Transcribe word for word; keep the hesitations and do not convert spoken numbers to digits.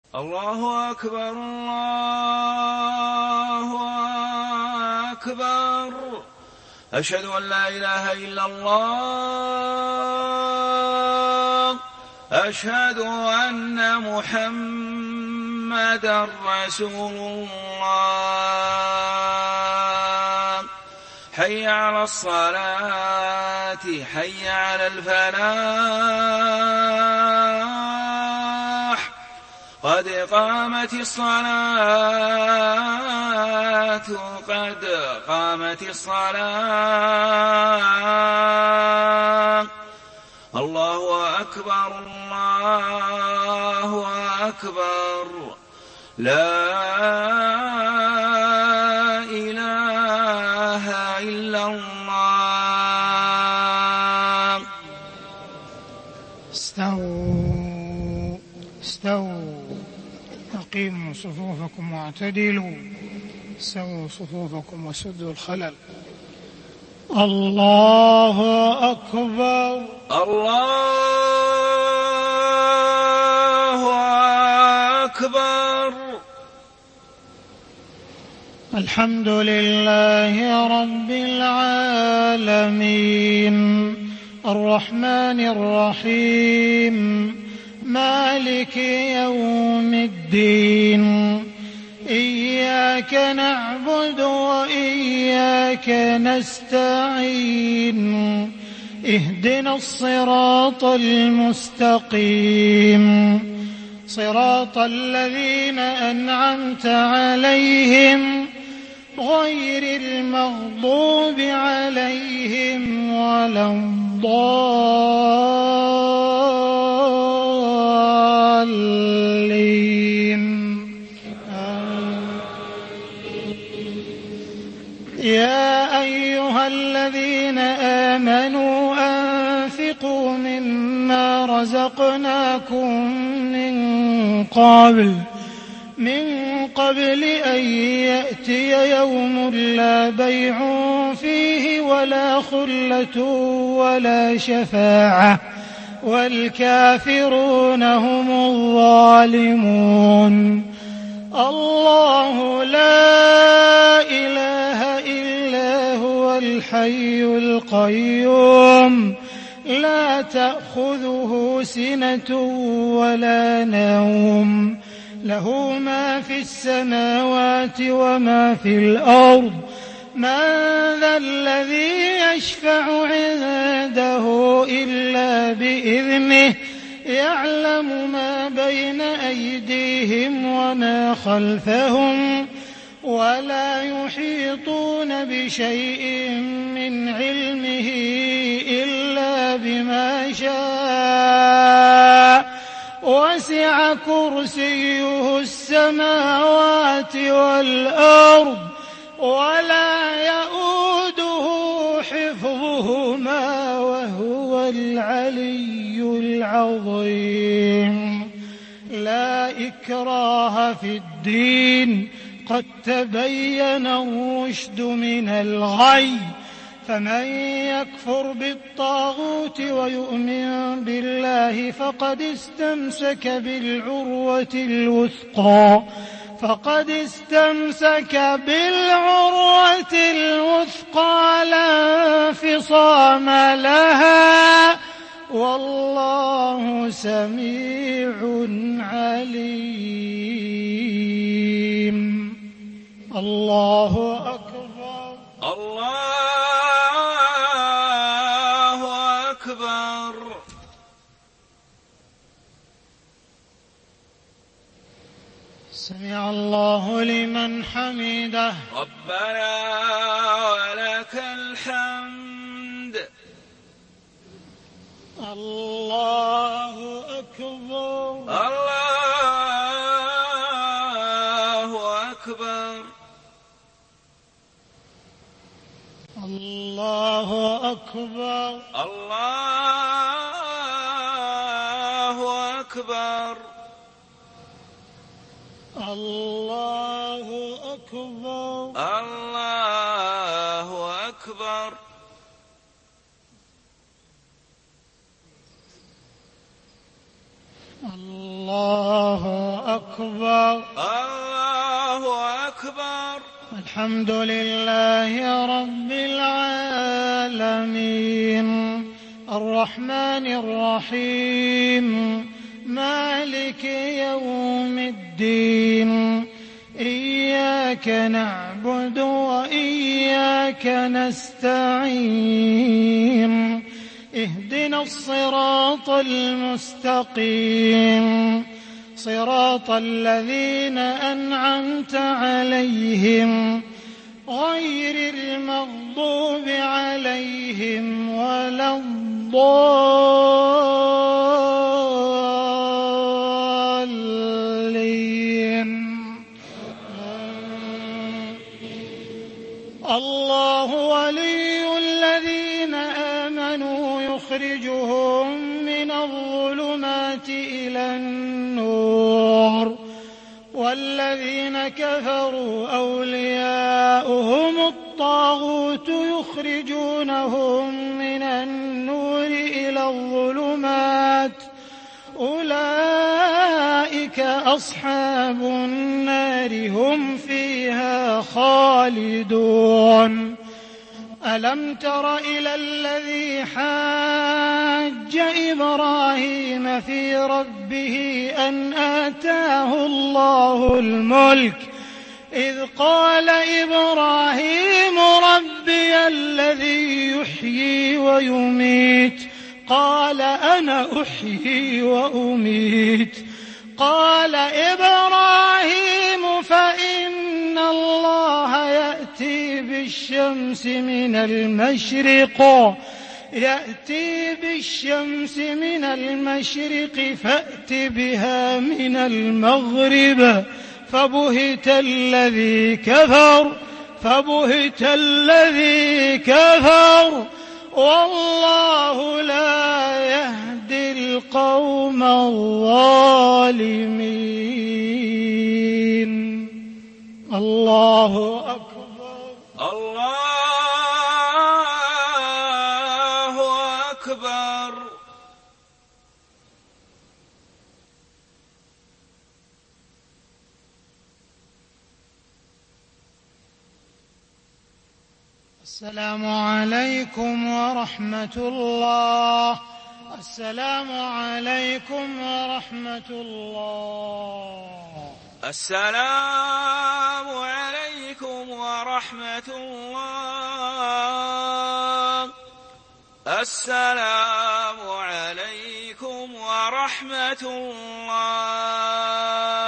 الله أكبر الله أكبر. أشهد أن لا إله إلا الله. أشهد أن محمدًا رسول الله. حي على الصلاة حي على الفلاح. قد قامت الصلاة قد قامت الصلاة. الله أكبر الله أكبر. لا إله إلا الله. استووا استووا أقيموا صفوفكم واعتدلوا. سووا صفوفكم وسدوا الخلل. الله أكبر الله أكبر. الحمد لله رب العالمين الرحمن الرحيم مالك يوم الدين. إياك نعبد وإياك نستعين. اهدنا الصراط المستقيم صراط الذين أنعمت عليهم غير المغضوب عليهم ولا الضالين. يا أيها الذين آمنوا أنفقوا مما رزقناكم من قبل من قبل أن يأتي يوم لا بيع فيه ولا خلة ولا شفاعة والكافرون هم الظالمون. الله لا إله إلا هو الحي القيوم لا تأخذه سنة ولا نوم له ما في السماوات وما في الأرض. من ذا الذي يشفع عنده إلا بإذنه يعلم ما بين أيديهم وما خلفهم ولا يحيطون بشيء من علمه إلا بما شاء. وسع كرسيه السماوات والأرض ولا يؤوده حفظهما وهو العلي العظيم. لا إكراه في الدين قد تبين الرشد من الغي. فمن يكفر بالطاغوت ويؤمن بالله فقد استمسك بالعروة الوثقى فقد استمسك بالعروة الوثقى لا انفصام لها والله سميع عليم. الله أكبر الله أكبر. سمع الله لمن حمده. ربنا ولك الحمد. الله أكبر الله أكبر. الله أكبر الله أكبر. الله أكبر الله أكبر. الله أكبر. أكبر الله أكبر. الحمد لله رب العالمين الرحمن الرحيم مالك يوم الدين إياك نعبد وإياك نستعين اهدنا الصراط المستقيم صراط الذين أنعمت عليهم غير المغضوب عليهم ولا الضالين. الله ولي الذين آمنوا يخرجهم من الظلمات إلى النور والذين كفروا أولياؤهم الطاغوت يخرجونهم من النور إلى الظلمات أولئك أصحاب النار هم فيها خالدون. ألم تر إلى الذي حاج إبراهيم في ربه أن آتاه الله الملك إذ قال إبراهيم ربي الذي يحيي ويميت قال أنا أحيي وأميت قال إبراهيم فإن الله يأتي بالشمس من المشرق يأتي بالشمس من المشرق فأت بها من المغرب فبهت الذي كفر فبهت الذي كفر والله لا يهدي القوم الظالمين. الله أكبر الله أكبر. السلام عليكم ورحمة الله. السلام عليكم ورحمة الله. السلام عليكم ورحمة الله. السلام عليكم ورحمة الله.